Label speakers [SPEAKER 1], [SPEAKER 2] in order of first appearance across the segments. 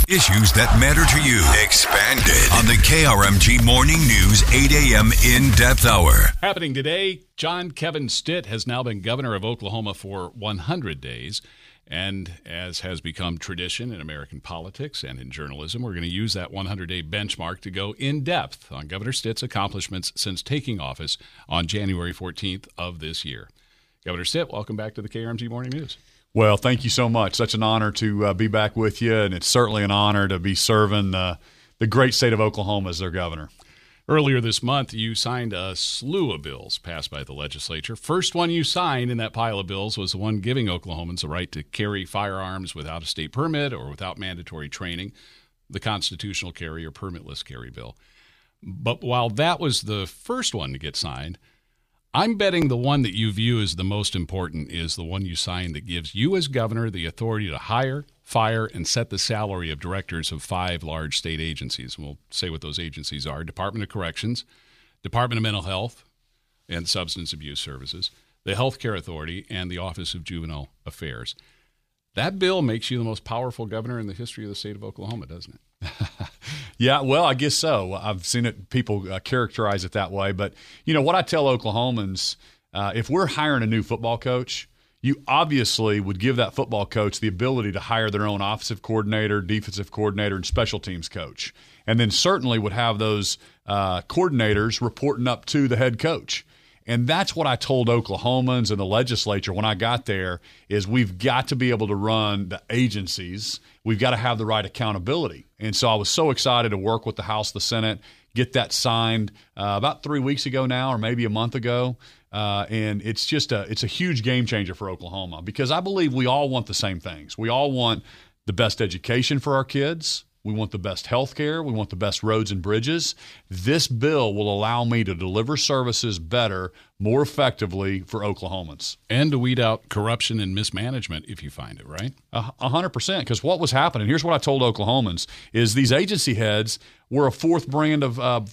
[SPEAKER 1] Issues that matter to you. Expanded on the KRMG Morning News 8 a.m. in-depth hour.
[SPEAKER 2] Happening today, John Kevin Stitt has now been governor of Oklahoma for 100 days. And as has become tradition in American politics and in journalism, we're going to use that 100-day benchmark to go in-depth on Governor Stitt's accomplishments since taking office on January 14th of this year. Governor Stitt, welcome back to the KRMG Morning News.
[SPEAKER 3] Well, thank you so much. Such an honor to be back with you, and it's certainly an honor to be serving the great state of Oklahoma as their governor.
[SPEAKER 2] Earlier this month, you signed a slew of bills passed by the legislature. First one you signed in that pile of bills was the one giving Oklahomans the right to carry firearms without a state permit or without mandatory training, the constitutional carry or permitless carry bill. But while that was the first one to get signed, I'm betting the one that you view as the most important is the one you signed that gives you as governor the authority to hire, fire, and set the salary of directors of 5 large state agencies. We'll say what those agencies are: Department of Corrections, Department of Mental Health and Substance Abuse Services, the Health Care Authority, and the Office of Juvenile Affairs. That bill makes you the most powerful governor in the history of the state of Oklahoma, doesn't it?
[SPEAKER 3] Yeah, well, I guess so. I've seen it. People characterize it that way. But, you know, what I tell Oklahomans, if we're hiring a new football coach, you obviously would give that football coach the ability to hire their own offensive coordinator, defensive coordinator, and special teams coach. And then certainly would have those coordinators reporting up to the head coach. And that's what I told Oklahomans and the legislature when I got there is we've got to be able to run the agencies. We've got to have the right accountability. And so I was so excited to work with the House, the Senate, get that signed about 3 weeks ago now or maybe a month ago. And it's just it's a huge game changer for Oklahoma because I believe we all want the same things. We all want the best education for our kids. We want the best health care. We want the best roads and bridges. This bill will allow me to deliver services better, more effectively for Oklahomans.
[SPEAKER 2] And to weed out corruption and mismanagement if you find it, right?
[SPEAKER 3] 100%, because what was happening, here's what I told Oklahomans, is these agency heads were a fourth branch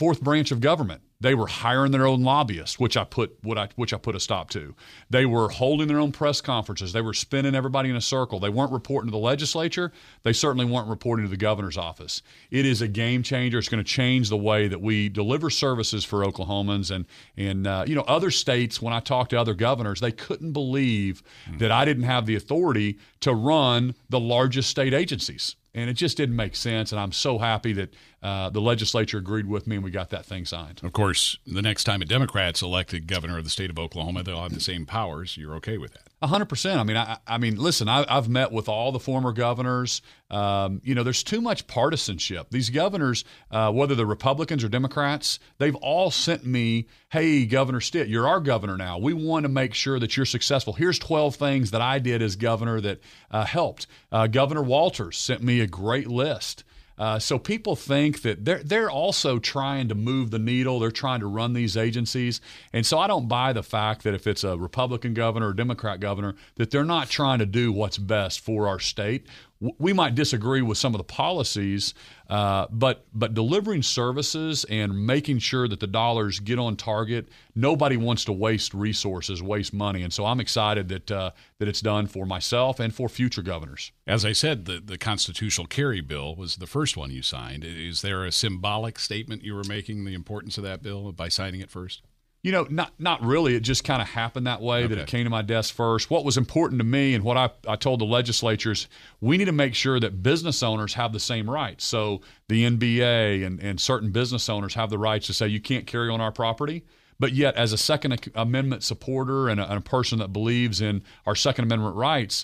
[SPEAKER 3] of government. They were hiring their own lobbyists, which I put a stop to. They were holding their own press conferences. They were spinning everybody in a circle. They weren't reporting to the legislature. They certainly weren't reporting to the governor's office. It is a game changer. It's going to change the way that we deliver services for Oklahomans. And you know, other states, when I talked to other governors, they couldn't believe that I didn't have the authority to run the largest state agencies. And it just didn't make sense, and I'm so happy that the legislature agreed with me and we got that thing signed.
[SPEAKER 2] Of course, the next time a Democrat's elected governor of the state of Oklahoma, they'll have the same powers. You're okay with that?
[SPEAKER 3] 100%. I mean, listen, I've met with all the former governors. You know, there's too much partisanship. These governors, whether they're Republicans or Democrats, they've all sent me, hey, Governor Stitt, you're our governor now. We want to make sure that you're successful. Here's 12 things that I did as governor that helped. Governor Walters sent me a great list. So people think that they're also trying to move the needle. They're trying to run these agencies. And so I don't buy the fact that if it's a Republican governor or Democrat governor, that they're not trying to do what's best for our state. We might disagree with some of the policies, but delivering services and making sure that the dollars get on target, nobody wants to waste resources, waste money. And so I'm excited that it's done for myself and for future governors.
[SPEAKER 2] As I said, the constitutional carry bill was the first one you signed. Is there a symbolic statement you were making, the importance of that bill by signing it first?
[SPEAKER 3] You know, not really. It just kind of happened that way, that it came to my desk first. What was important to me and what I told the legislatures, we need to make sure that business owners have the same rights. So the NBA and certain business owners have the rights to say you can't carry on our property. But yet, as a Second Amendment supporter and a person that believes in our Second Amendment rights,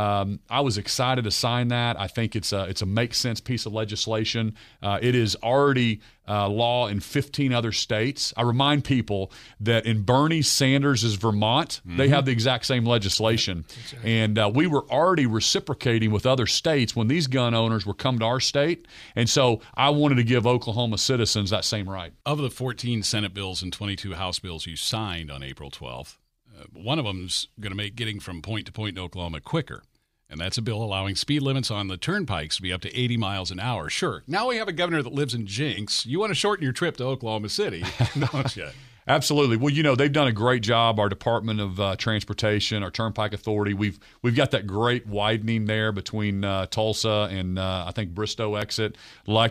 [SPEAKER 3] I was excited to sign that. I think it's a make sense piece of legislation. It is already law in 15 other states. I remind people that in Bernie Sanders' Vermont, they have the exact same legislation. Exactly. And we were already reciprocating with other states when these gun owners were come to our state. And so I wanted to give Oklahoma citizens that same right.
[SPEAKER 2] Of the 14 Senate bills and 22 House bills you signed on April 12th, one of them's going to make getting from point to point in Oklahoma quicker. And that's a bill allowing speed limits on the turnpikes to be up to 80 miles an hour. Sure, now we have a governor that lives in Jinx. You want to shorten your trip to Oklahoma City, don't you?
[SPEAKER 3] Absolutely. Well, they've done a great job. Our Department of Transportation, our Turnpike Authority, we've got that great widening there between Tulsa and I think Bristow exit. Like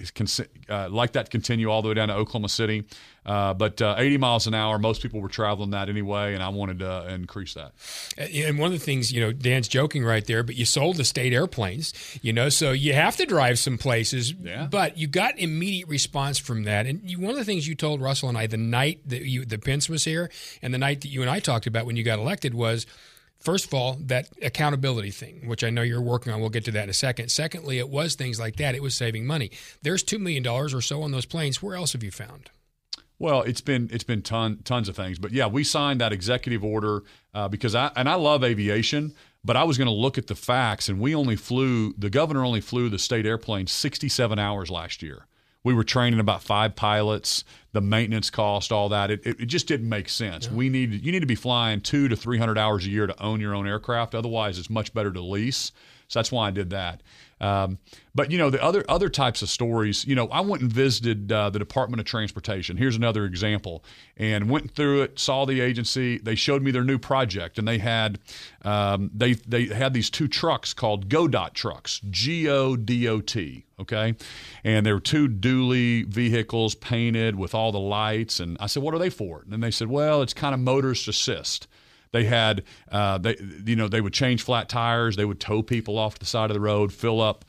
[SPEAKER 3] that continue all the way down to Oklahoma City. But 80 miles an hour, most people were traveling that anyway, and I wanted to increase that.
[SPEAKER 4] And one of the things, Dan's joking right there, but you sold the state airplanes, so you have to drive some places, but you got immediate response from that. And one of the things you told Russell and I the night that Pence was here and the night that you and I talked about when you got elected was, first of all, that accountability thing, which I know you're working on. We'll get to that in a second. Secondly, it was things like that. It was saving money. There's $2 million or so on those planes. Where else have you found?
[SPEAKER 3] Well, it's been tons of things, but yeah, we signed that executive order because I love aviation, but I was going to look at the facts, and the governor only flew the state airplane 67 hours last year. We were training about 5 pilots, the maintenance cost, all that. It just didn't make sense. Yeah. You need to be flying 200 to 300 hours a year to own your own aircraft. Otherwise, it's much better to lease. So that's why I did that. But the other types of stories, I went and visited the Department of Transportation. Here's another example, and went through it, saw the agency. They showed me their new project, and they had these 2 trucks called GODOT trucks, GODOT. Okay, and there were 2 dually vehicles painted with all the lights, and I said, "What are they for?" And they said, "Well, it's kind of motorist assist." They had, they would change flat tires. They would tow people off to the side of the road, fill up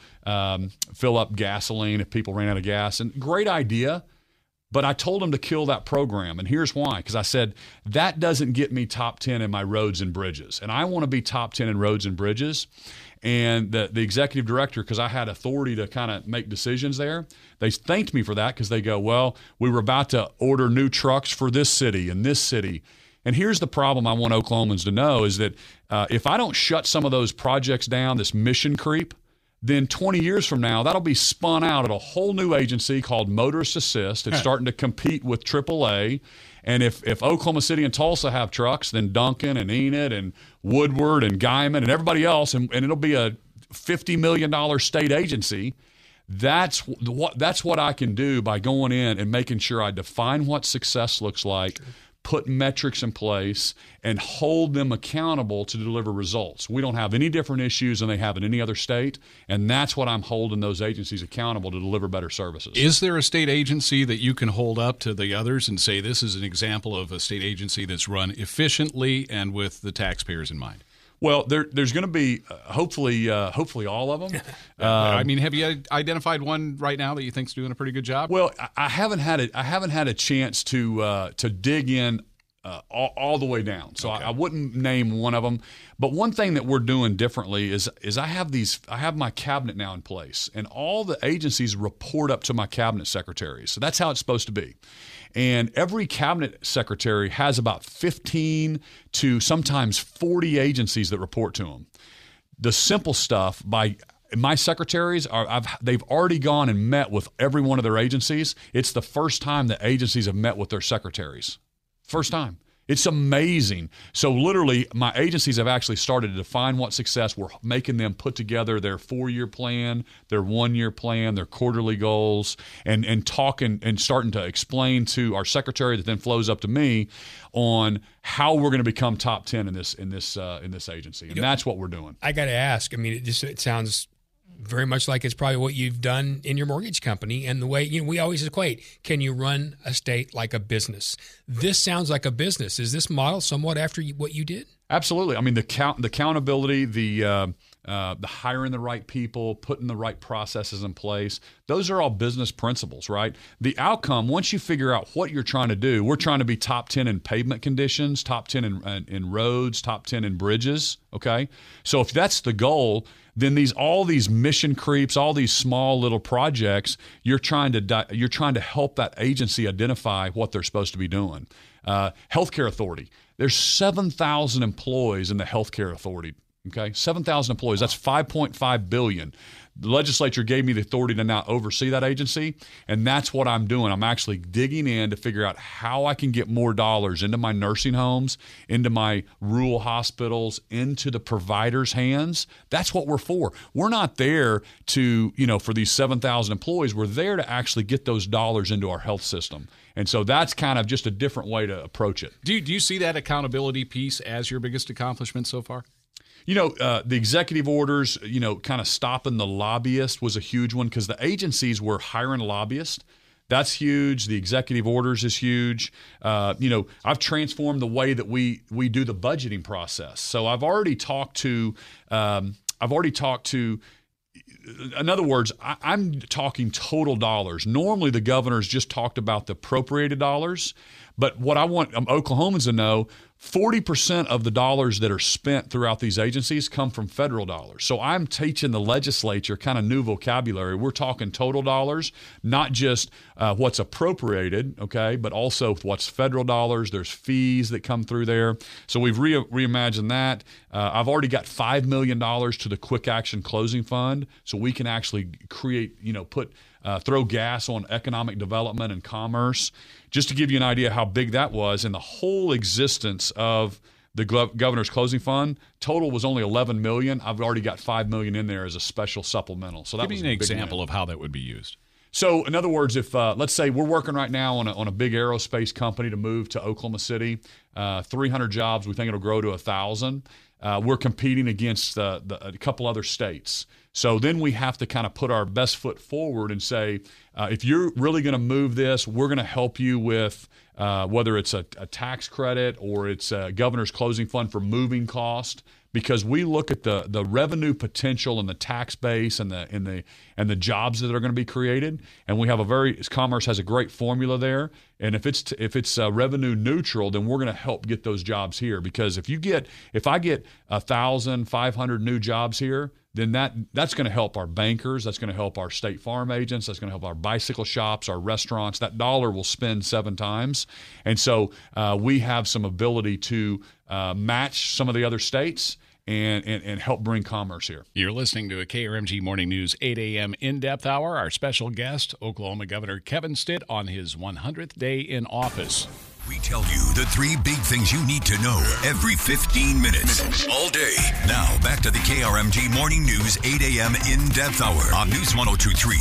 [SPEAKER 3] gasoline if people ran out of gas. And great idea, but I told them to kill that program. And here's why. Because I said, that doesn't get me top 10 in my roads and bridges. And I want to be top 10 in roads and bridges. And the executive director, because I had authority to kind of make decisions there, they thanked me for that because they go, well, we were about to order new trucks for this city and this city. And here's the problem I want Oklahomans to know is that if I don't shut some of those projects down, this mission creep, then 20 years from now, that'll be spun out at a whole new agency called Motorist Assist. It's starting to compete with AAA. And if Oklahoma City and Tulsa have trucks, then Duncan and Enid and Woodward and Guyman and everybody else, and it'll be a $50 million state agency. That's what I can do by going in and making sure I define what success looks like, put metrics in place, and hold them accountable to deliver results. We don't have any different issues than they have in any other state, and that's what I'm holding those agencies accountable to deliver better services.
[SPEAKER 2] Is there a state agency that you can hold up to the others and say this is an example of a state agency that's run efficiently and with the taxpayers in mind?
[SPEAKER 3] Well, there's going to be hopefully all of them.
[SPEAKER 2] Have you identified one right now that you think's doing a pretty good job?
[SPEAKER 3] Well, I haven't had a chance to dig in all the way down, so okay. I wouldn't name one of them. But one thing that we're doing differently is I have my cabinet now in place, and all the agencies report up to my cabinet secretaries. So that's how it's supposed to be. And every cabinet secretary has about 15 to sometimes 40 agencies that report to them. The simple stuff by my secretaries they've already gone and met with every one of their agencies. It's the first time the agencies have met with their secretaries. First time. It's amazing. So literally, my agencies have actually started to define what success. We're making them put together their 4-year plan, their 1-year plan, their quarterly goals, and talking and starting to explain to our secretary that then flows up to me on how we're going to become top 10 in this agency. And that's what we're doing.
[SPEAKER 4] I got to ask. I mean, it sounds very much like it's probably what you've done in your mortgage company, and the way we always equate, can you run a state like a business? This sounds like a business. Is this model somewhat after what you did?
[SPEAKER 3] Absolutely. I mean, the accountability, the hiring the right people, putting the right processes in place, those are all business principles, right? The outcome, once you figure out what you're trying to do, we're trying to be top 10 in pavement conditions, top 10 in roads, top 10 in bridges, okay? So if that's the goal, then all these mission creeps, all these small little projects, you're trying to help that agency identify what they're supposed to be doing. Healthcare Authority. There's 7,000 employees in the Healthcare Authority. Okay, 7,000 employees. That's $5.5 billion. the legislature gave me the authority to now oversee that agency, and that's what I'm doing. I'm actually digging in to figure out how I can get more dollars into my nursing homes, into my rural hospitals, into the providers' hands. That's what we're for. We're not there to, for these 7,000 employees. We're there to actually get those dollars into our health system. And so that's kind of just a different way to approach it.
[SPEAKER 2] Do you see that accountability piece as your biggest accomplishment so far?
[SPEAKER 3] The executive orders, kind of stopping the lobbyists was a huge one because the agencies were hiring lobbyists. That's huge. The executive orders is huge. I've transformed the way that we do the budgeting process. So I've already talked to in other words, I'm talking total dollars. Normally, the governor's just talked about the appropriated dollars. But what I want Oklahomans to know, 40% of the dollars that are spent throughout these agencies come from federal dollars. So I'm teaching the legislature kind of new vocabulary. We're talking total dollars, not just what's appropriated, okay, but also what's federal dollars. There's fees that come through there. So we've reimagined that. I've already got $5 million to the Quick Action Closing Fund, so we can actually create, throw gas on economic development and commerce. Just to give you an idea how big that was, in the whole existence of the governor's closing fund, total was only $11 million. I've already got $5 million in there as a special supplemental. So that
[SPEAKER 2] give me an example of how that would be used.
[SPEAKER 3] So, in other words, if let's say we're working right now on a big aerospace company to move to Oklahoma City, 300 jobs, we think it'll grow to 1,000. We're competing against a couple other states. So then we have to kind of put our best foot forward and say, if you're really going to move this, we're going to help you with whether it's a tax credit or it's a governor's closing fund for moving cost, because we look at the revenue potential and the tax base and the jobs that are going to be created, and we have Commerce has a great formula there. And if it's revenue neutral, then we're going to help get those jobs here. Because if I get 1,500 new jobs here, then that's going to help our bankers, that's going to help our State Farm agents, that's going to help our bicycle shops, our restaurants. That dollar will spend 7 times. And so we have some ability to match some of the other states and help bring commerce here.
[SPEAKER 2] You're listening to a KRMG Morning News 8 a.m. in-depth hour. Our special guest, Oklahoma Governor Kevin Stitt, on his 100th day in office.
[SPEAKER 1] We tell you the 3 big things you need to know every 15 minutes, all day. Now, back to the KRMG Morning News 8 a.m. in-depth hour on News 102.3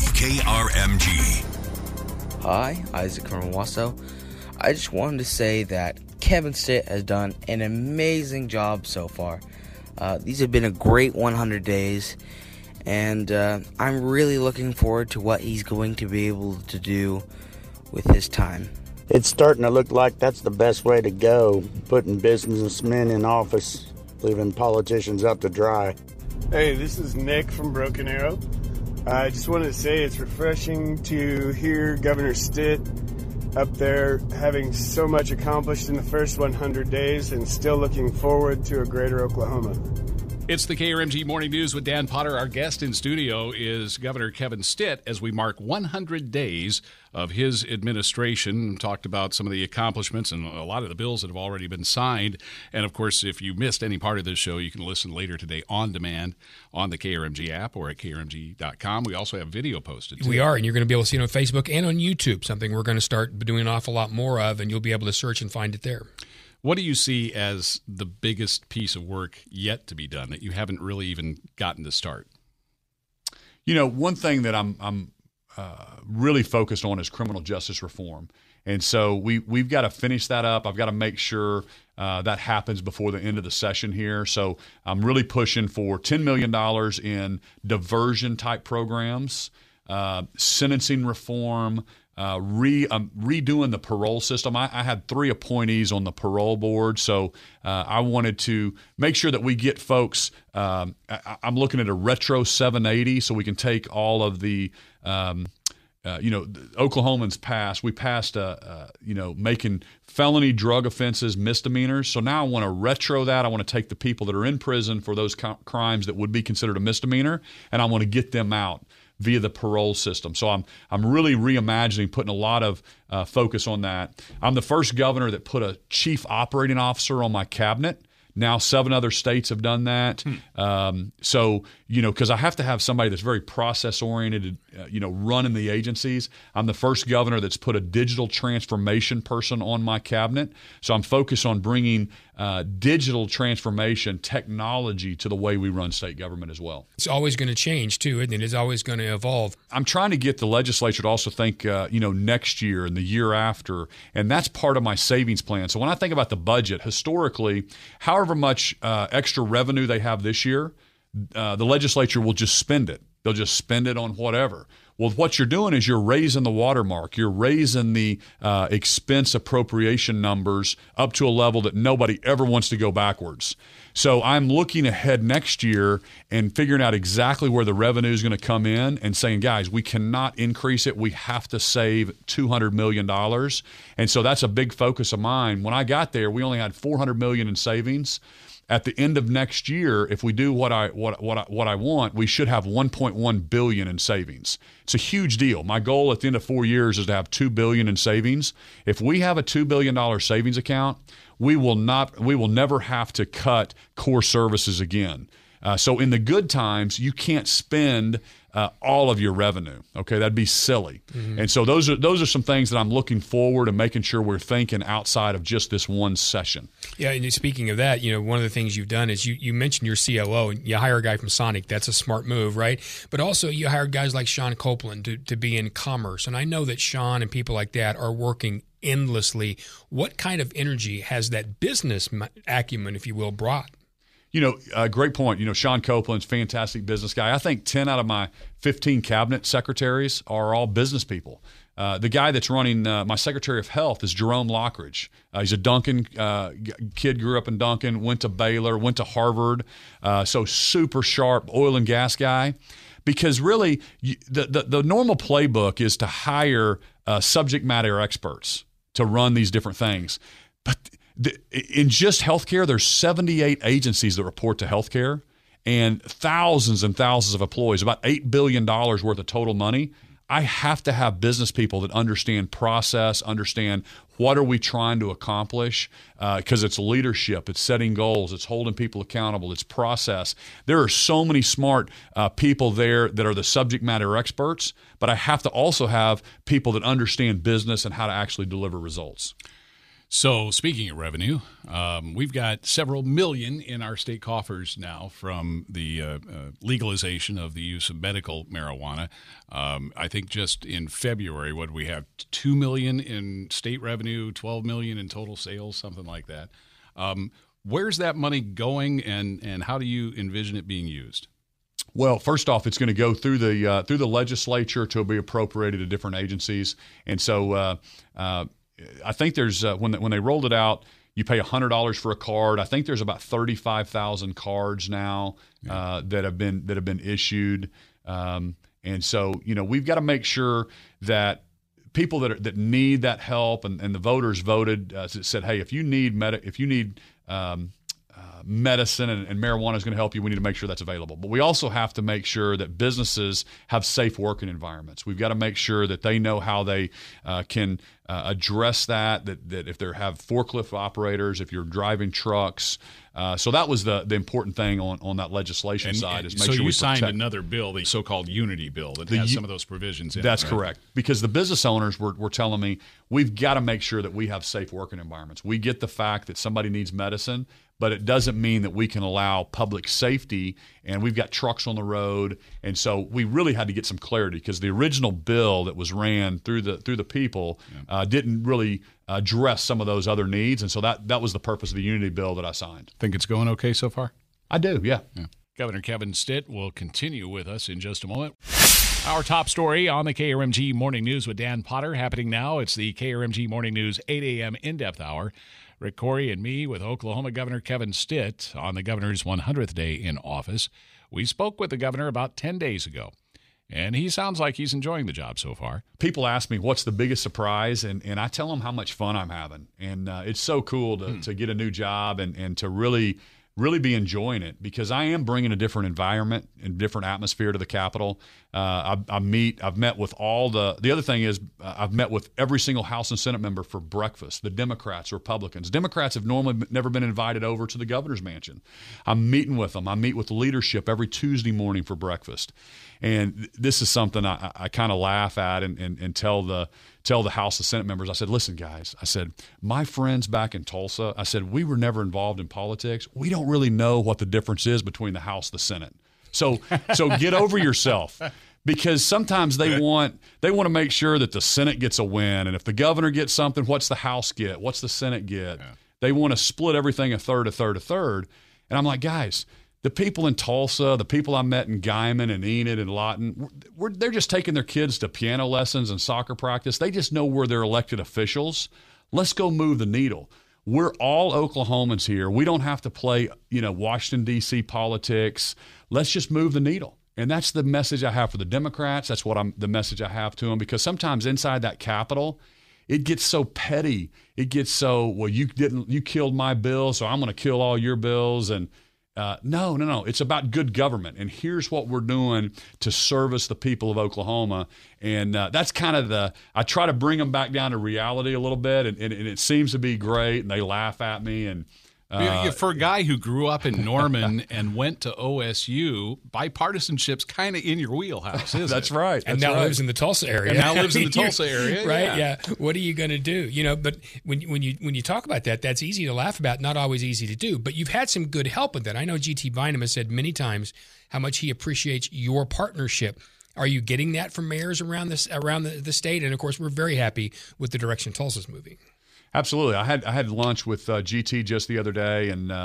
[SPEAKER 1] KRMG.
[SPEAKER 5] Hi, Isaac from Wasso. I just wanted to say that Kevin Stitt has done an amazing job so far. These have been a great 100 days, and I'm really looking forward to what he's going to be able to do with his time.
[SPEAKER 6] It's starting to look like that's the best way to go, putting businessmen in office, leaving politicians up to dry.
[SPEAKER 7] Hey, this is Nick from Broken Arrow. I just wanted to say it's refreshing to hear Governor Stitt up there having so much accomplished in the first 100 days and still looking forward to a greater Oklahoma.
[SPEAKER 2] It's the KRMG Morning News with Dan Potter. Our guest in studio is Governor Kevin Stitt as we mark 100 days of his administration. Talked about some of the accomplishments and a lot of the bills that have already been signed. And, of course, if you missed any part of this show, you can listen later today on demand on the KRMG app or at krmg.com. We also have video posted, too.
[SPEAKER 4] We are, and you're going to be able to see it on Facebook and on YouTube, something we're going to start doing an awful lot more of, and you'll be able to search and find it there.
[SPEAKER 2] What do you see as the biggest piece of work yet to be done that you haven't really even gotten to start?
[SPEAKER 3] One thing that I'm really focused on is criminal justice reform. And so we've got to finish that up. I've got to make sure that happens before the end of the session here. So I'm really pushing for $10 million in diversion-type programs, sentencing reform, redoing the parole system. I had 3 appointees on the parole board, so I wanted to make sure that we get folks. I'm looking at a retro 780, so we can take all of the Oklahomans passed. We passed, making felony drug offenses misdemeanors. So now I want to retro that. I want to take the people that are in prison for those crimes that would be considered a misdemeanor, and I want to get them out via the parole system. So I'm really reimagining, putting a lot of focus on that. I'm the first governor that put a chief operating officer on my cabinet Now 7 other states have done that. So, because I have to have somebody that's very process-oriented, running the agencies. I'm the first governor that's put a digital transformation person on my cabinet. So I'm focused on bringing digital transformation technology to the way we run state government as well.
[SPEAKER 4] It's always going to change, too, isn't it? It's always going to evolve.
[SPEAKER 3] I'm trying to get the legislature to also think, next year and the year after, and that's part of my savings plan. So when I think about the budget, historically, however much extra revenue they have this year, the legislature will just spend it. They'll just spend it on whatever. Well, what you're doing is you're raising the watermark. You're raising the expense appropriation numbers up to a level that nobody ever wants to go backwards. So I'm looking ahead next year and figuring out exactly where the revenue is going to come in and saying, guys, we cannot increase it. We have to save $200 million. And so that's a big focus of mine. When I got there, we only had $400 million in savings. At the end of next year, if we do what I want, we should have $1.1 billion in savings. It's a huge deal. My goal at the end of 4 years is to have $2 billion in savings. If we have a $2 billion savings account, we will never have to cut core services again. So in the good times, you can't spend all of your revenue. Okay, that'd be silly. Mm-hmm. And so those are some things that I'm looking forward and making sure we're thinking outside of just this one session.
[SPEAKER 4] Yeah, and speaking of that, one of the things you've done is you mentioned your COO, and you hire a guy from Sonic. That's a smart move, right? But also you hired guys like Sean Copeland to be in commerce. And I know that Sean and people like that are working endlessly. What kind of energy has that business acumen, if you will, brought?
[SPEAKER 3] Great point. Sean Copeland's a fantastic business guy. I think 10 out of my 15 cabinet secretaries are all business people. The guy that's running my Secretary of Health is Jerome Lockridge. He's a Duncan kid, grew up in Duncan, went to Baylor, went to Harvard, so super sharp oil and gas guy. Because really, the normal playbook is to hire subject matter experts to run these different things. But in just healthcare, there's 78 agencies that report to healthcare and thousands of employees, about $8 billion worth of total money. I have to have business people that understand process, understand what are we trying to accomplish, because it's leadership, it's setting goals, it's holding people accountable, it's process. There are so many smart people there that are the subject matter experts, but I have to also have people that understand business and how to actually deliver results.
[SPEAKER 2] So speaking of revenue, we've got several million in our state coffers now from the legalization of the use of medical marijuana. I think just in February, what do we have? 2 million in state revenue, 12 million in total sales, something like that. Where's that money going, and how do you envision it being used?
[SPEAKER 3] Well, first off, it's going to go through the legislature to be appropriated to different agencies, and so. I think there's when they rolled it out, you pay $100 for a card. I think there's about 35,000 cards now that have been issued, and so we've got to make sure that people that need that help and the voters voted said, hey, if you need medicine and marijuana is going to help you, we need to make sure that's available. But we also have to make sure that businesses have safe working environments. We've got to make sure that they know how they can address that if they have forklift operators, if you're driving trucks. So that was the important thing on that legislation side. Is make
[SPEAKER 2] so
[SPEAKER 3] sure
[SPEAKER 2] you
[SPEAKER 3] we
[SPEAKER 2] signed
[SPEAKER 3] protect.
[SPEAKER 2] Another bill, the so-called Unity bill, that has some of those provisions in it.
[SPEAKER 3] That's
[SPEAKER 2] right?
[SPEAKER 3] correct. Because the business owners were telling me, we've got to make sure that we have safe working environments. We get the fact that somebody needs medicine, but it doesn't mean that we can allow public safety, and we've got trucks on the road. And so we really had to get some clarity, because the original bill that was ran through the people didn't really address some of those other needs. And so that was the purpose of the Unity bill that I signed.
[SPEAKER 2] Think it's going okay so far?
[SPEAKER 3] I do, yeah.
[SPEAKER 2] Governor Kevin Stitt will continue with us in just a moment. Our top story on the KRMG Morning News with Dan Potter happening now. It's the KRMG Morning News 8 a.m. in-depth hour. Rick Corey and me with Oklahoma Governor Kevin Stitt on the governor's 100th day in office. We spoke with the governor about 10 days ago, and he sounds like he's enjoying the job so far.
[SPEAKER 3] People ask me what's the biggest surprise, and I tell them how much fun I'm having. And it's so cool to get a new job and to really really be enjoying it because I am bringing a different environment and different atmosphere to the Capitol. I've met with all the other thing is I've met with every single House and Senate member for breakfast, the Democrats, Republicans. Democrats have normally never been invited over to the governor's mansion. I'm meeting with them. I meet with leadership every Tuesday morning for breakfast. And this is something I kind of laugh at and tell the House and Senate members. I said, listen, guys, I said, my friends back in Tulsa, I said, we were never involved in politics. We don't really know what the difference is between the House and the Senate. So get over yourself. Because sometimes they want to make sure that the Senate gets a win, and if the governor gets something, what's the House get? What's the Senate get? Yeah. They want to split everything a third. And I'm like, guys, the people in Tulsa, the people I met in Guyman and Enid and Lawton, they're just taking their kids to piano lessons and soccer practice. They just know we're their elected officials. Let's go move the needle. We're all Oklahomans here. We don't have to play, Washington, D.C. politics. Let's just move the needle. And that's the message I have for the Democrats. That's the message I have to them, because sometimes inside that Capitol, it gets so petty. It gets so, well, you killed my bill, so I'm going to kill all your bills. And no. It's about good government. And here's what we're doing to service the people of Oklahoma. And that's kind of I try to bring them back down to reality a little bit. And it seems to be great. And they laugh at me. And
[SPEAKER 2] for a guy who grew up in Norman and went to OSU, bipartisanship's kind of in your wheelhouse, isn't
[SPEAKER 3] That's
[SPEAKER 2] it?
[SPEAKER 3] right.
[SPEAKER 4] And now lives in the Tulsa area. Right? Yeah. What are you going to do? But when you talk about that, that's easy to laugh about, not always easy to do. But you've had some good help with that. I know G.T. Bynum has said many times how much he appreciates your partnership. Are you getting that from mayors around the state? And of course, we're very happy with the direction Tulsa's moving.
[SPEAKER 3] Absolutely. I had lunch with GT just the other day, and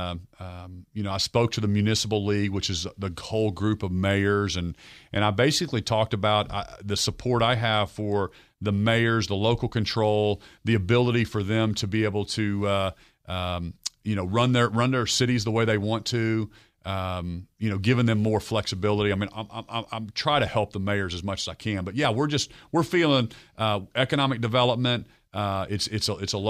[SPEAKER 3] I spoke to the Municipal League, which is the whole group of mayors, and I basically talked about the support I have for the mayors, the local control, the ability for them to be able to run their cities the way they want to. Giving them more flexibility. I mean, I'm trying to help the mayors as much as I can, but yeah, we're feeling economic development. It's a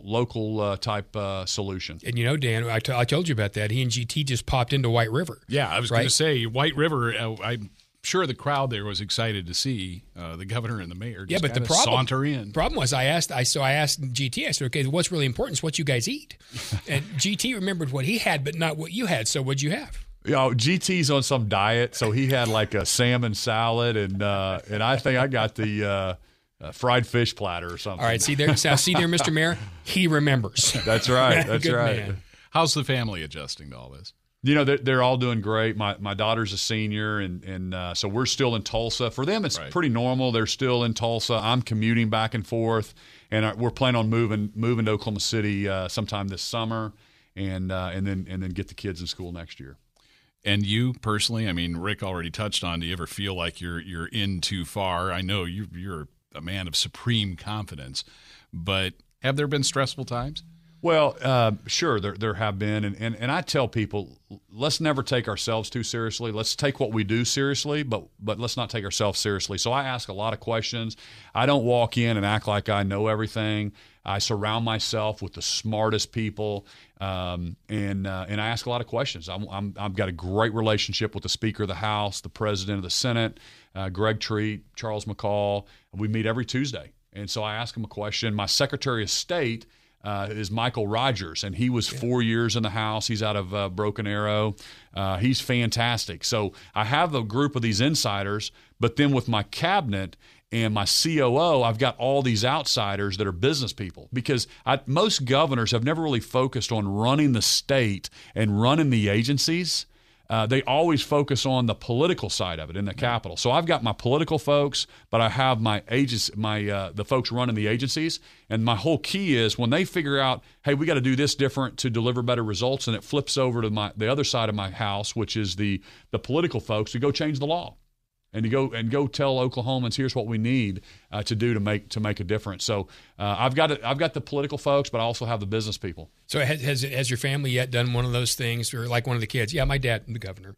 [SPEAKER 3] local type solution.
[SPEAKER 4] And Dan, I told you about that. He and GT just popped into White River.
[SPEAKER 2] Yeah, I was going to say White River. I'm sure the crowd there was excited to see the governor and the mayor. Just
[SPEAKER 4] but the problem was I asked GT. I said, okay, what's really important is what you guys eat. And GT remembered what he had, but not what you had. So what'd you have?
[SPEAKER 3] GT's on some diet, so he had like a salmon salad, and I think I got the. Fried fish platter or something.
[SPEAKER 4] All right, see there, Mr. Mayor? He remembers.
[SPEAKER 3] That's right. That's
[SPEAKER 4] Good
[SPEAKER 3] right.
[SPEAKER 4] Man.
[SPEAKER 2] How's the family adjusting to all this?
[SPEAKER 3] They're all doing great. My daughter's a senior, and so we're still in Tulsa. For them, it's pretty normal. They're still in Tulsa. I'm commuting back and forth, and we're planning on moving to Oklahoma City sometime this summer, and then get the kids in school next year.
[SPEAKER 2] And you personally, I mean, Rick already touched on. Do you ever feel like you're in too far? I know you're a man of supreme confidence, but have there been stressful times?
[SPEAKER 3] Well, sure, there have been, and I tell people, let's never take ourselves too seriously. Let's take what we do seriously, but let's not take ourselves seriously. So I ask a lot of questions. I don't walk in and act like I know everything. I surround myself with the smartest people, and I ask a lot of questions. I've got a great relationship with the Speaker of the House, the President of the Senate, Greg Treat, Charles McCall. We meet every Tuesday, and so I ask them a question. My Secretary of State is Michael Rogers, and he was 4 years in the House. He's out of Broken Arrow. He's fantastic. So I have a group of these insiders, but then with my cabinet and my COO, I've got all these outsiders that are business people, because most governors have never really focused on running the state and running the agencies. They always focus on the political side of it in the Capitol. So I've got my political folks, but I have my agents, the folks running the agencies. And my whole key is when they figure out, hey, we got to do this different to deliver better results, and it flips over to the other side of my house, which is the political folks, to go change the law. And to go tell Oklahomans, here's what we need to do to make a difference. So I've got the political folks, but I also have the business people.
[SPEAKER 4] So has your family yet done one of those things, or like one of the kids? Yeah, my dad, the governor.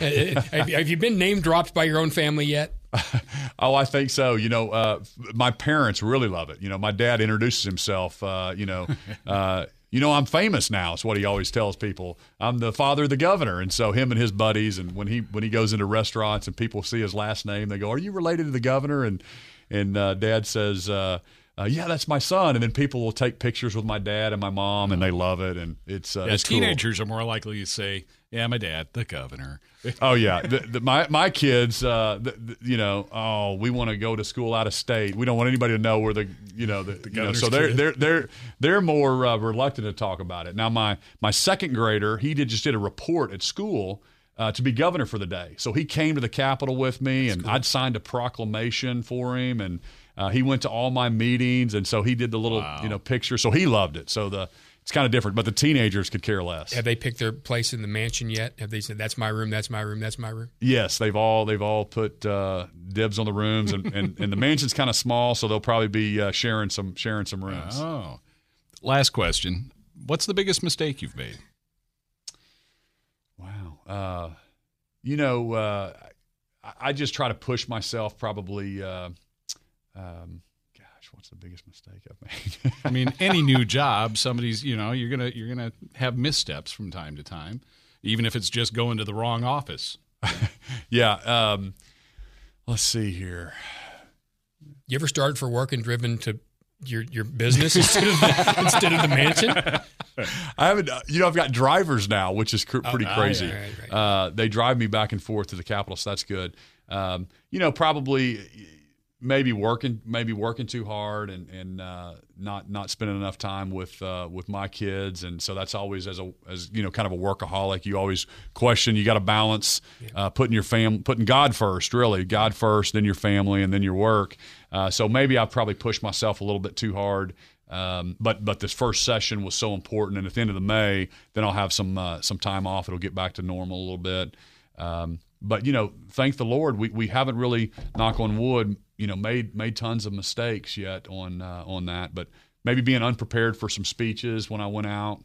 [SPEAKER 4] Have you been name dropped by your own family yet?
[SPEAKER 3] Oh, I think so. My parents really love it. My dad introduces himself. I'm famous now. It's what he always tells people. I'm the father of the governor. And so him and his buddies, and when he goes into restaurants and people see his last name, they go, "Are you related to the governor?" And Dad says, "Yeah, that's my son." And then people will take pictures with my dad and my mom, and they love it. And it's
[SPEAKER 2] teenagers
[SPEAKER 3] cool.
[SPEAKER 2] are more likely to say, "Yeah, my dad, the governor."
[SPEAKER 3] Oh yeah, my kids, we want to go to school out of state. We don't want anybody to know where the governor's so they're more reluctant to talk about it. Now my second grader, he just did a report at school to be governor for the day. So he came to the Capitol with me, and I'd signed a proclamation for him, and he went to all my meetings, and so he did the little picture. So he loved it. So it's kind of different, but the teenagers could care less.
[SPEAKER 4] Have they picked their place in the mansion yet? Have they said, "That's my room, that's my room, that's my room"?
[SPEAKER 3] Yes, they've all put dibs on the rooms, and the mansion's kind of small, so they'll probably be sharing some rooms.
[SPEAKER 2] Oh, last question: what's the biggest mistake you've made?
[SPEAKER 3] Wow, I just try to push myself. Probably. What's the biggest mistake I've made?
[SPEAKER 2] I mean, any new job, somebody's, you're gonna have missteps from time to time, even if it's just going to the wrong office.
[SPEAKER 3] Yeah. Let's see here.
[SPEAKER 4] You ever started for work and driven to your business instead of the mansion?
[SPEAKER 3] I haven't. I've got drivers now, which is pretty crazy.
[SPEAKER 4] Right.
[SPEAKER 3] They drive me back and forth to the Capitol, so that's good. Probably. Maybe working too hard and not spending enough time with my kids, and so that's always as kind of a workaholic. You always question. You got to balance putting God first, then your family, and then your work. So maybe I probably pushed myself a little bit too hard. But this first session was so important, and at the end of the May, then I'll have some time off. It'll get back to normal a little bit. But thank the Lord, we haven't really, knock on wood, made tons of mistakes yet on that. But maybe being unprepared for some speeches when I went out,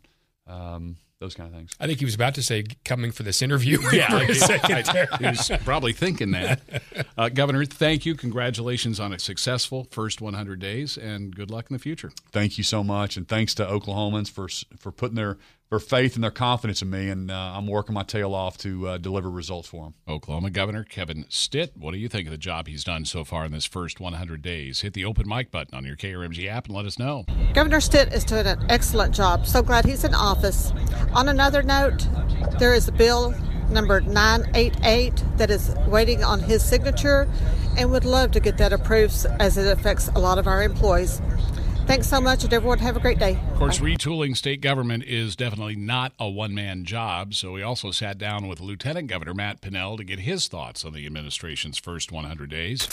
[SPEAKER 3] those kind of things.
[SPEAKER 4] I think he was about to say coming for this interview.
[SPEAKER 2] Yeah, he was probably thinking that. Governor, thank you. Congratulations on a successful first 100 days, and good luck in the future.
[SPEAKER 3] Thank you so much, and thanks to Oklahomans for putting their faith and their confidence in me, and I'm working my tail off to deliver results for them.
[SPEAKER 2] Oklahoma Governor Kevin Stitt, what do you think of the job he's done so far in this first 100 days? Hit the open mic button on your KRMG app and let us know.
[SPEAKER 8] Governor Stitt is doing an excellent job. So glad he's in office. On another note, there is a bill number 988 that is waiting on his signature, and would love to get that approved as it affects a lot of our employees. Thanks so much, and everyone have a great day.
[SPEAKER 2] Of course, retooling state government is definitely not a one-man job, so we also sat down with Lieutenant Governor Matt Pinnell to get his thoughts on the administration's first 100 days.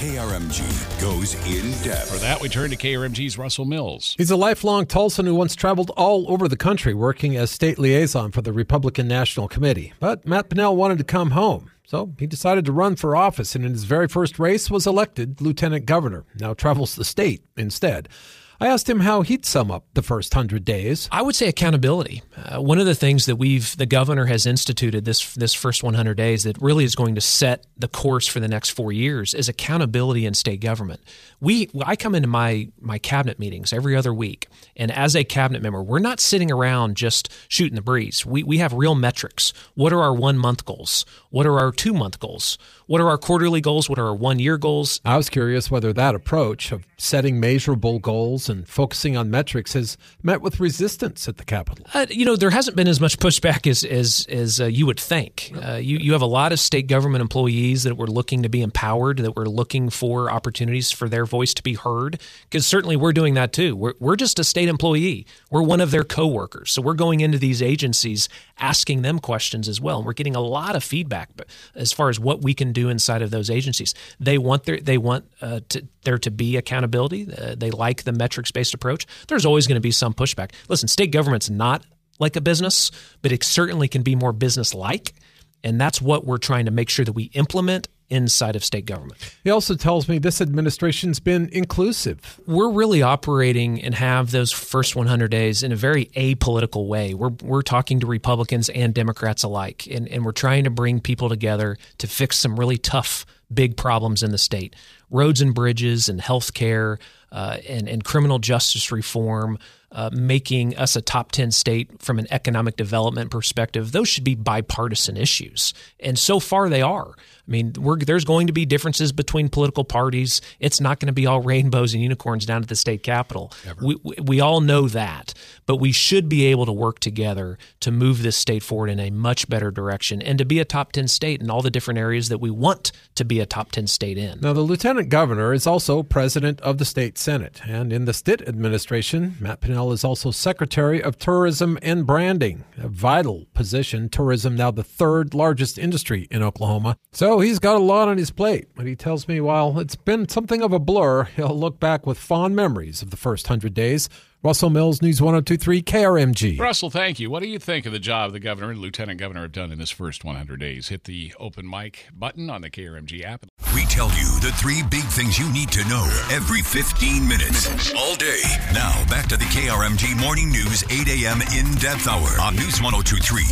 [SPEAKER 1] KRMG goes in depth.
[SPEAKER 2] For that, we turn to KRMG's Russell Mills.
[SPEAKER 9] He's a lifelong Tulsan who once traveled all over the country working as state liaison for the Republican National Committee. But Matt Pinnell wanted to come home, so he decided to run for office, and in his very first race was elected lieutenant governor. Now travels the state instead. I asked him how he'd sum up the first 100 days.
[SPEAKER 10] I would say accountability. One of the things that the governor has instituted this first 100 days that really is going to set the course for the next 4 years is accountability in state government. I come into my cabinet meetings every other week, and as a cabinet member, we're not sitting around just shooting the breeze. We have real metrics. What are our 1 month goals? What are our 2 month goals? What are our quarterly goals? What are our 1 year goals?
[SPEAKER 9] I was curious whether that approach of setting measurable goals and focusing on metrics has met with resistance at the Capitol.
[SPEAKER 10] There hasn't been as much pushback as you would think. You have a lot of state government employees that were looking to be empowered, that were looking for opportunities for their voice to be heard, because certainly we're doing that too. We're just a state employee. We're one of their coworkers. So we're going into these agencies asking them questions as well. And we're getting a lot of feedback as far as what we can do inside of those agencies. They want there to be accountability. They like the metrics-based approach. There's always going to be some pushback. Listen, state government's not like a business, but it certainly can be more business-like, and that's what we're trying to make sure that we implement inside of state government.
[SPEAKER 9] He also tells me this administration's been inclusive.
[SPEAKER 10] We're really operating and have those first 100 days in a very apolitical way. We're talking to Republicans and Democrats alike, and we're trying to bring people together to fix some really tough, big problems in the state. roads and bridges and health care and criminal justice reform, making us a top 10 state from an economic development perspective. Those should be bipartisan issues. And so far they are. I mean, there's going to be differences between political parties. It's not going to be all rainbows and unicorns down at the state capitol. We all know that. But we should be able to work together to move this state forward in a much better direction and to be a top 10 state in all the different areas that we want to be a top 10 state in.
[SPEAKER 9] Now, the lieutenant governor is also president of the state Senate. And in the Stitt administration, Matt Pinnell is also Secretary of Tourism and Branding, a vital position. Tourism now the third largest industry in Oklahoma. So he's got a lot on his plate. But he tells me while it's been something of a blur, he'll look back with fond memories of the first 100 days. Russell Mills, News 102.3 KRMG.
[SPEAKER 2] Russell, thank you. What do you think of the job the governor and lieutenant governor have done in his first 100 days? Hit the open mic button on the KRMG app.
[SPEAKER 1] We tell you the 3 big things you need to know every 15 minutes, all day. Now, back to the KRMG Morning News 8 a.m. in-depth hour on News 102.3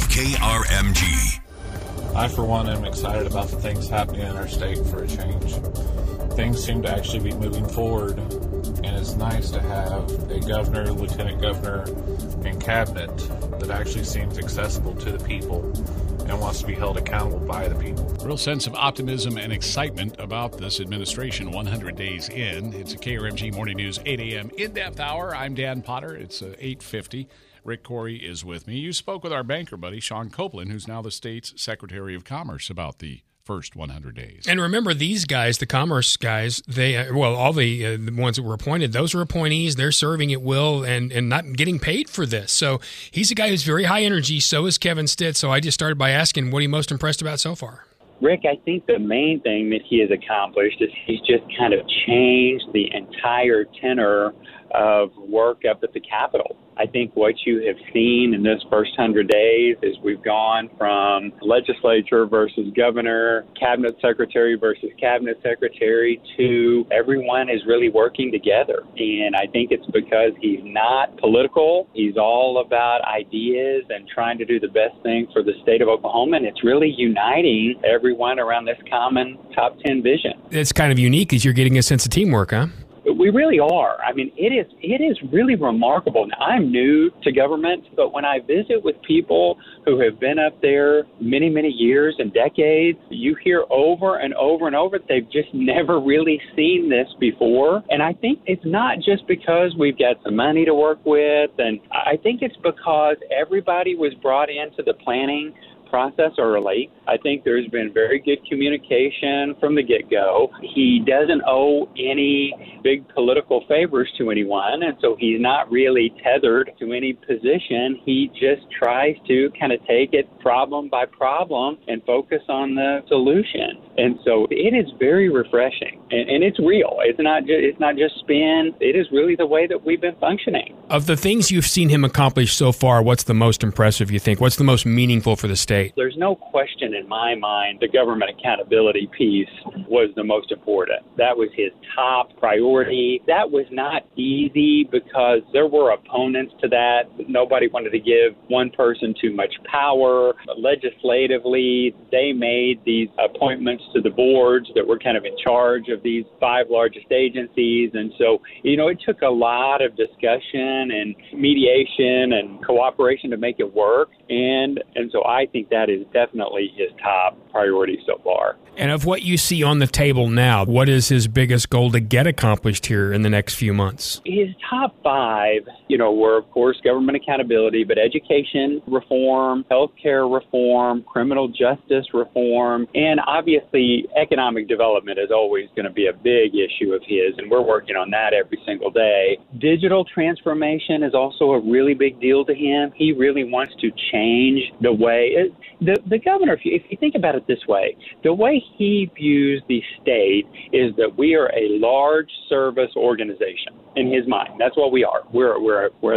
[SPEAKER 1] KRMG.
[SPEAKER 11] I, for one, am excited about the things happening in our state for a change. Things seem to actually be moving forward, and it's nice to have a governor, lieutenant governor, and cabinet that actually seems accessible to the people and wants to be held accountable by the people.
[SPEAKER 2] Real sense of optimism and excitement about this administration 100 days in. It's a KRMG Morning News 8 a.m. in-depth hour. I'm Dan Potter. It's 8:50. Rick Corey is with me. You spoke with our banker buddy, Sean Copeland, who's now the state's Secretary of Commerce, about the first 100 days.
[SPEAKER 4] And remember, these guys, the commerce guys, all the ones that were appointed, those are appointees. They're serving at will and not getting paid for this. So he's a guy who's very high energy. So is Kevin Stitt. So I just started by asking, what are you most impressed about so far?
[SPEAKER 12] Rick, I think the main thing that he has accomplished is he's just kind of changed the entire tenor of work up at the Capitol. I think what you have seen in this first 100 days is we've gone from legislature versus governor, cabinet secretary versus cabinet secretary, to everyone is really working together. And I think it's because he's not political. He's all about ideas and trying to do the best thing for the state of Oklahoma. And it's really uniting everyone around this common top 10 vision.
[SPEAKER 4] It's kind of unique because you're getting a sense of teamwork, huh?
[SPEAKER 12] We really are. I mean, it is really remarkable. Now, I'm new to government, but when I visit with people who have been up there many, many years and decades, you hear over and over and over that they've just never really seen this before. And I think it's not just because we've got some money to work with, and I think it's because everybody was brought into the planning process early. I think there's been very good communication from the get-go. He doesn't owe any big political favors to anyone, and so he's not really tethered to any position. He just tries to kind of take it problem by problem and focus on the solution. And so it is very refreshing, and it's real. It's not just spin. It is really the way that we've been functioning.
[SPEAKER 4] Of the things you've seen him accomplish so far, what's the most impressive, you think? What's the most meaningful for the state?
[SPEAKER 12] There's no question in my mind the government accountability piece was the most important. That was his top priority. That was not easy because there were opponents to that. Nobody wanted to give one person too much power. Legislatively, they made these appointments to the boards that were kind of in charge of these 5 largest agencies. And so, it took a lot of discussion and mediation and cooperation to make it work. And so I think that is definitely his top priority so far.
[SPEAKER 4] And of what you see on the table now, what is his biggest goal to get accomplished here in the next few months?
[SPEAKER 12] His top 5, were, of course, government accountability, but education reform, healthcare reform, criminal justice reform, and obviously economic development is always going to be a big issue of his, and we're working on that every single day. Digital transformation is also a really big deal to him. He really wants to change the way the governor, if you think about it this way, the way he views the state is that we are a large service organization in his mind. That's what we are. We're a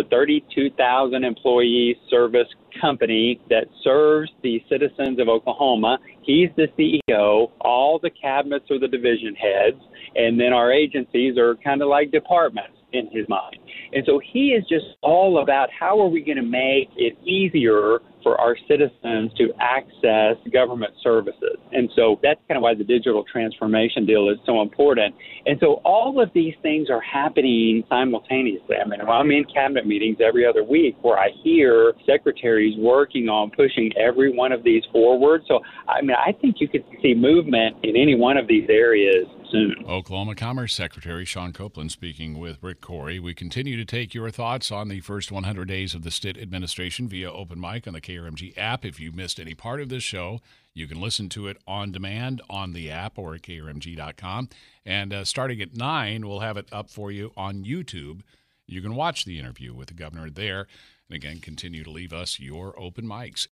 [SPEAKER 12] 32,000 employee service company that serves the citizens of Oklahoma. He's the CEO. All the cabinets are the division heads, and then our agencies are kind of like departments in his mind. And so he is just all about how are we going to make it easier for our citizens to access government services. And so that's kind of why the digital transformation deal is so important. And so all of these things are happening simultaneously. I mean, I'm in cabinet meetings every other week where I hear secretaries working on pushing every one of these forward. So, I mean, I think you could see movement in any one of these areas soon.
[SPEAKER 2] Oklahoma Commerce Secretary Sean Copeland speaking with Rick Corey. We continue to take your thoughts on the first 100 days of the Stitt administration via Open Mic on the KRMG app. If you missed any part of this show, you can listen to it on demand on the app or at krmg.com. And starting at 9, we'll have it up for you on YouTube. You can watch the interview with the governor there. And again, continue to leave us your open mics.